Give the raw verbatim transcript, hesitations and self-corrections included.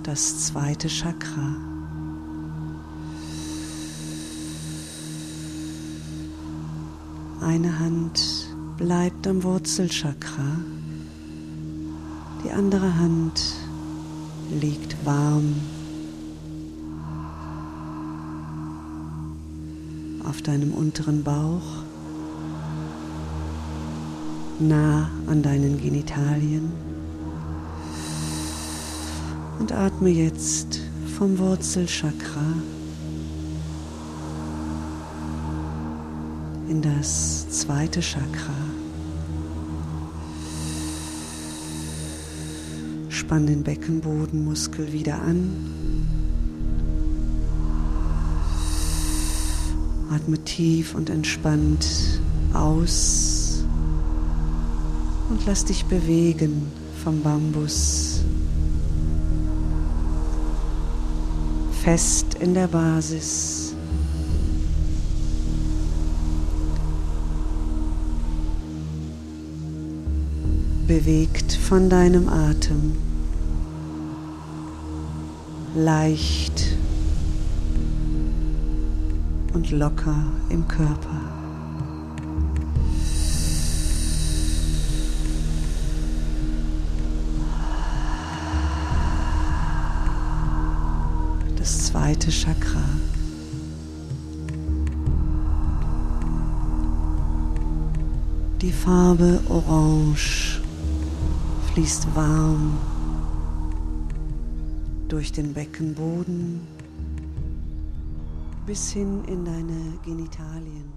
das zweite Chakra. Eine Hand bleibt am Wurzelchakra, die andere Hand liegt warm auf deinem unteren Bauch, nah an deinen Genitalien, und atme jetzt vom Wurzelchakra in das zweite Chakra. Spann den Beckenbodenmuskel wieder an. Atme tief und entspannt aus und lass dich bewegen vom Bambus. Fest in der Basis. Bewegt von deinem Atem. Leicht und locker im Körper. Das zweite Chakra. Die Farbe Orange fließt warm durch den Beckenboden bis hin in deine Genitalien.